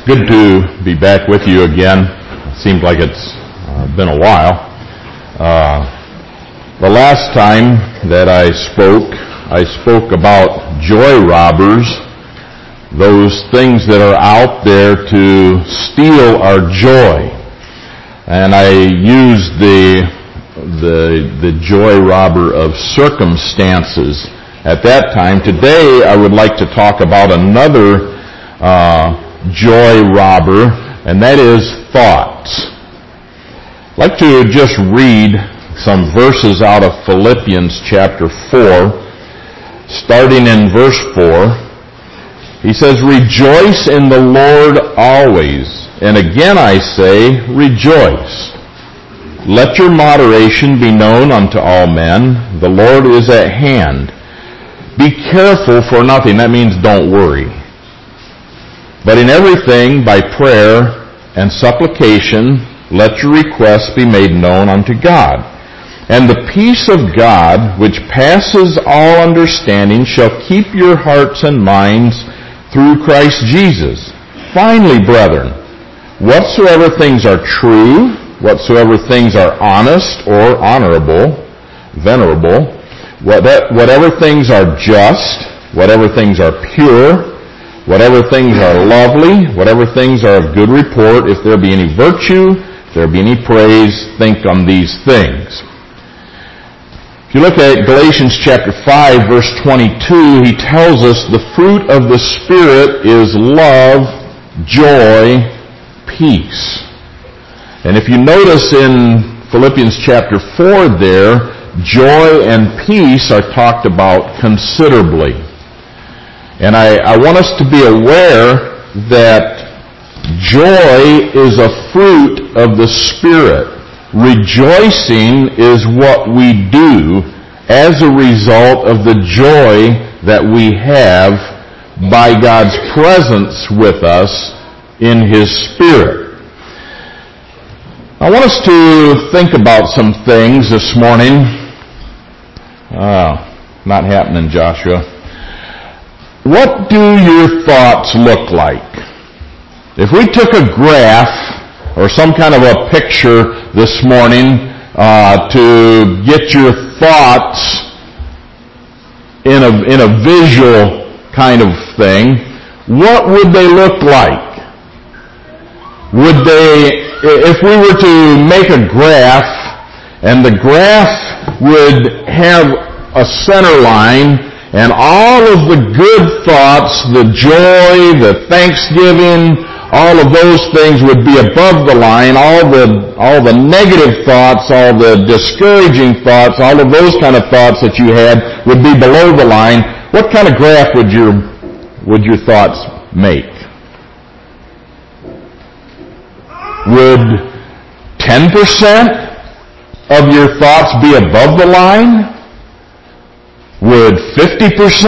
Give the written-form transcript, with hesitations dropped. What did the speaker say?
Good to be back with you again. Seems like it's been a while. The last time that I spoke about joy robbers, those things that are out there to steal our joy. And I used the joy robber of circumstances at that time. Today I would like to talk about another joy robber, and that is thoughts. I'd like to just read some verses out of Philippians chapter 4, starting in verse 4. He says, "Rejoice in the Lord always, and again I say, rejoice. Let your moderation be known unto all men. The Lord is at hand. Be careful for nothing." That means don't worry. "But in everything, by prayer and supplication, let your requests be made known unto God. And the peace of God, which passes all understanding, shall keep your hearts and minds through Christ Jesus. Finally, brethren, whatsoever things are true, whatsoever things are honest or honorable, venerable, whatever things are just, whatever things are pure, whatever things are lovely, whatever things are of good report, if there be any virtue, if there be any praise, think on these things." If you look at Galatians chapter 5, verse 22, he tells us the fruit of the Spirit is love, joy, peace. And if you notice in Philippians chapter 4 there, joy and peace are talked about considerably. And I want us to be aware that joy is a fruit of the Spirit. Rejoicing is what we do as a result of the joy that we have by God's presence with us in His Spirit. I want us to think about some things this morning. Not happening, Joshua. What do your thoughts look like? If we took a graph or some kind of a picture this morning to get your thoughts in a visual kind of thing, what would they look like? Would they, if we were to make a graph, and the graph would have a center line, and all of the good thoughts, the joy, the thanksgiving, all of those things would be above the line. All the negative thoughts, all the discouraging thoughts, all of those kind of thoughts that you had would be below the line. What kind of graph would your thoughts make? Would 10% of your thoughts be above the line? Would 50%